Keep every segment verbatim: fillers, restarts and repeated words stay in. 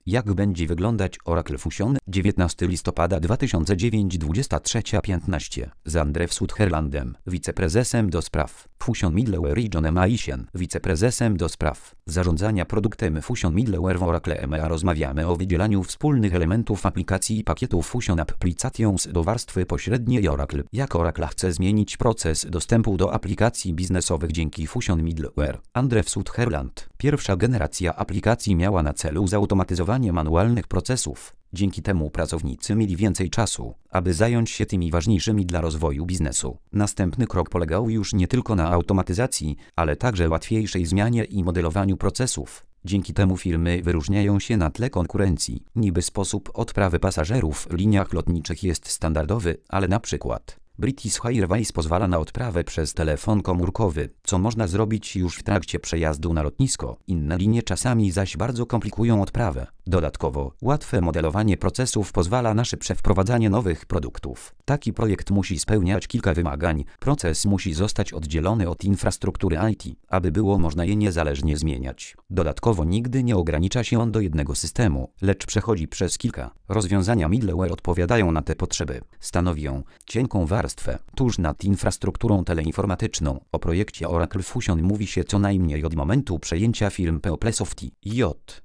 Jak będzie wyglądać Oracle Fusion? dziewiętnastego listopada dwa tysiące dziewiątego, dwudziesta trzecia piętnaście. Z Andrew Sutherlandem, wiceprezesem do spraw Fusion Middleware i Johnem Aisien, wiceprezesem do spraw zarządzania produktem Fusion Middleware w Oracle E M E A rozmawiamy o wydzielaniu wspólnych elementów aplikacji i pakietów Fusion Applications do warstwy pośredniej Oracle. Jak Oracle chce zmienić proces dostępu do aplikacji biznesowych dzięki Fusion Middleware? Andrew Sutherland. Pierwsza generacja aplikacji miała na celu zautomatyzowanie manualnych procesów. Dzięki temu pracownicy mieli więcej czasu, aby zająć się tymi ważniejszymi dla rozwoju biznesu. Następny krok polegał już nie tylko na automatyzacji, ale także łatwiejszej zmianie i modelowaniu procesów. Dzięki temu firmy wyróżniają się na tle konkurencji. Niby sposób odprawy pasażerów w liniach lotniczych jest standardowy, ale na przykład British Airways pozwala na odprawę przez telefon komórkowy, co można zrobić już w trakcie przejazdu na lotnisko. Inne linie czasami zaś bardzo komplikują odprawę. Dodatkowo, łatwe modelowanie procesów pozwala na szybsze wprowadzanie nowych produktów. Taki projekt musi spełniać kilka wymagań. Proces musi zostać oddzielony od infrastruktury I T, aby było można je niezależnie zmieniać. Dodatkowo nigdy nie ogranicza się on do jednego systemu, lecz przechodzi przez kilka. Rozwiązania middleware odpowiadają na te potrzeby. Stanowią cienką warstwę tuż nad infrastrukturą teleinformatyczną. O projekcie Oracle Fusion mówi się co najmniej od momentu przejęcia firm PeopleSoft. J.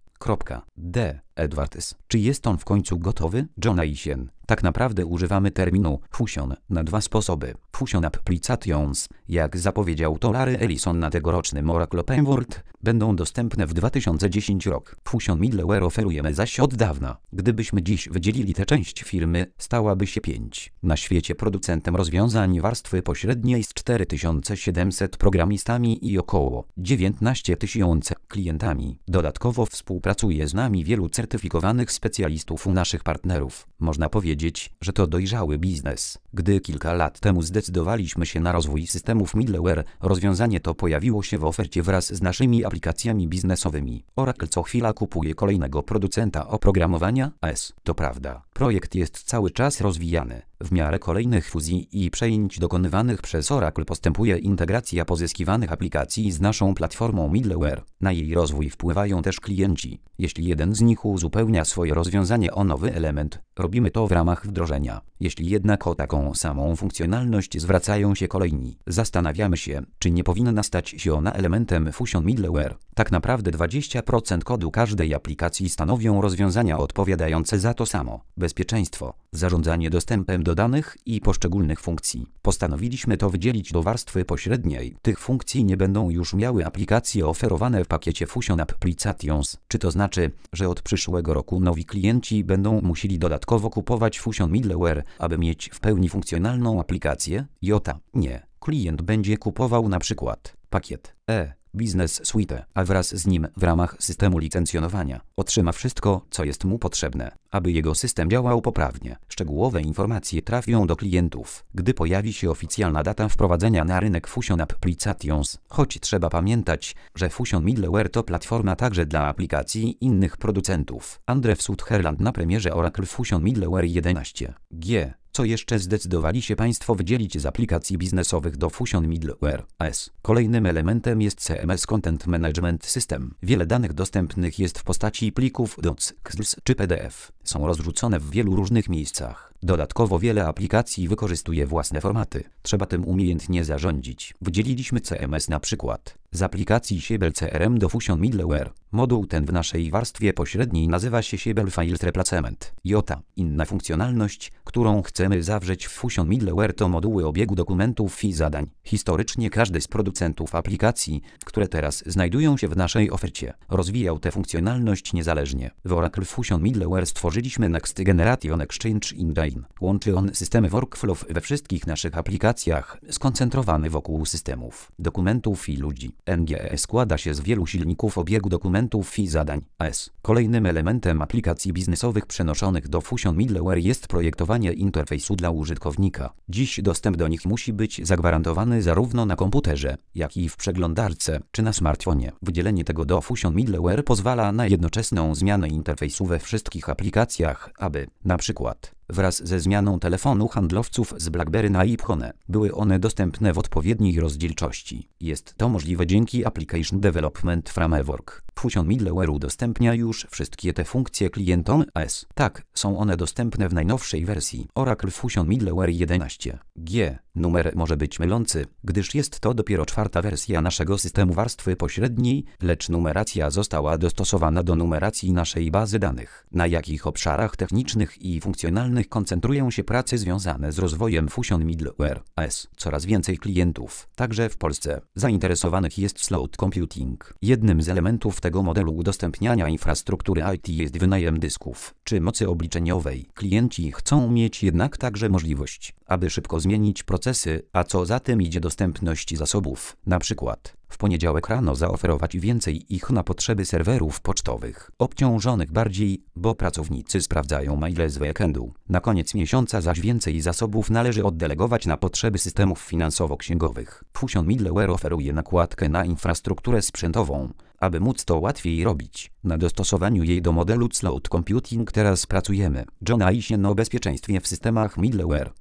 D. Edwards. Czy jest on w końcu gotowy? John Aisien. Tak naprawdę używamy terminu Fusion na dwa sposoby. Fusion Applications, jak zapowiedział to Larry Ellison na tegorocznym Oracle Open World, będą dostępne w dwa tysiące dziesiątym rok. Fusion Middleware oferujemy zaś od dawna. Gdybyśmy dziś wydzielili tę część firmy, stałaby się pięć. Na świecie producentem rozwiązań warstwy pośredniej z cztery tysiące siedemset programistami i około dziewiętnaście tysięcy klientami. Dodatkowo współpracuje z nami wielu certyfikowanych specjalistów u naszych partnerów. Można powiedzieć, że to dojrzały biznes. Gdy kilka lat temu zdecydowaliśmy się na rozwój systemów middleware, rozwiązanie to pojawiło się w ofercie wraz z naszymi aplikacjami biznesowymi. Oracle co chwila kupuje kolejnego producenta oprogramowania A S. To prawda, projekt jest cały czas rozwijany. W miarę kolejnych fuzji i przejęć dokonywanych przez Oracle postępuje integracja pozyskiwanych aplikacji z naszą platformą middleware. Na jej rozwój wpływają też klienci. Jeśli jeden z nich uzupełnia swoje rozwiązanie o nowy element, robimy to w ramach wdrożenia. Jeśli jednak o taką samą funkcjonalność zwracają się kolejni, zastanawiamy się, czy nie powinna stać się ona elementem Fusion Middleware. Tak naprawdę dwadzieścia procent kodu każdej aplikacji stanowią rozwiązania odpowiadające za to samo. Bezpieczeństwo, zarządzanie dostępem do danych i poszczególnych funkcji. Postanowiliśmy to wydzielić do warstwy pośredniej. Tych funkcji nie będą już miały aplikacje oferowane w pakiecie Fusion Applications. Czy to znaczy, że od przyszłego roku nowi klienci będą musieli dodatkowo kupować Fusion Middleware, aby mieć w pełni funkcjonalną aplikację? Jota, nie. Klient będzie kupował na przykład pakiet E. Business Suite, a wraz z nim w ramach systemu licencjonowania otrzyma wszystko, co jest mu potrzebne, aby jego system działał poprawnie. Szczegółowe informacje trafią do klientów, gdy pojawi się oficjalna data wprowadzenia na rynek Fusion Applications. Choć trzeba pamiętać, że Fusion Middleware to platforma także dla aplikacji innych producentów. Andrew Sutherland na premierze Oracle Fusion Middleware jedenaście G. Co jeszcze zdecydowali się Państwo wydzielić z aplikacji biznesowych do Fusion Middleware A S? Kolejnym elementem jest C M S Content Management System. Wiele danych dostępnych jest w postaci plików docs, X L S czy P D F. Są rozrzucone w wielu różnych miejscach. Dodatkowo wiele aplikacji wykorzystuje własne formaty. Trzeba tym umiejętnie zarządzić. Wydzieliliśmy C M S na przykład z aplikacji Siebel C R M do Fusion Middleware. Moduł ten w naszej warstwie pośredniej nazywa się Siebel Files Replacement. Jota. Inna funkcjonalność, którą chcemy zawrzeć w Fusion Middleware, to moduły obiegu dokumentów i zadań. Historycznie każdy z producentów aplikacji, które teraz znajdują się w naszej ofercie, rozwijał tę funkcjonalność niezależnie. W Oracle Fusion Middleware stworzyliśmy Next Generation Exchange Engine. Łączy on systemy workflow we wszystkich naszych aplikacjach, skoncentrowany wokół systemów, dokumentów i ludzi. N G E składa się z wielu silników obiegu dokumentów i zadań A S. Kolejnym elementem aplikacji biznesowych przenoszonych do Fusion Middleware jest projektowanie interfejsu dla użytkownika. Dziś dostęp do nich musi być zagwarantowany zarówno na komputerze, jak i w przeglądarce czy na smartfonie. Wydzielenie tego do Fusion Middleware pozwala na jednoczesną zmianę interfejsu we wszystkich aplikacjach, aby, na przykład, wraz ze zmianą telefonu handlowców z BlackBerry na iPhone, były one dostępne w odpowiedniej rozdzielczości. Jest to możliwe dzięki Application Development Framework. Fusion Middleware udostępnia już wszystkie te funkcje klientom A S. Tak, są one dostępne w najnowszej wersji Oracle Fusion Middleware jedenaście G. Numer może być mylący, gdyż jest to dopiero czwarta wersja naszego systemu warstwy pośredniej, lecz numeracja została dostosowana do numeracji naszej bazy danych. Na jakich obszarach technicznych i funkcjonalnych koncentrują się prace związane z rozwojem Fusion Middleware A S? Coraz więcej klientów, także w Polsce, zainteresowanych jest cloud computing. Jednym z elementów tego modelu udostępniania infrastruktury I T jest wynajem dysków czy mocy obliczeniowej. Klienci chcą mieć jednak także możliwość, aby szybko zmienić procesy, a co za tym idzie dostępność zasobów. Na przykład w poniedziałek rano zaoferować więcej ich na potrzeby serwerów pocztowych, obciążonych bardziej, bo pracownicy sprawdzają maile z weekendu. Na koniec miesiąca zaś więcej zasobów należy oddelegować na potrzeby systemów finansowo-księgowych. Fusion Middleware oferuje nakładkę na infrastrukturę sprzętową, aby móc to łatwiej robić. Na dostosowaniu jej do modelu Cloud Computing teraz pracujemy. John Aisien o bezpieczeństwie w systemach middleware.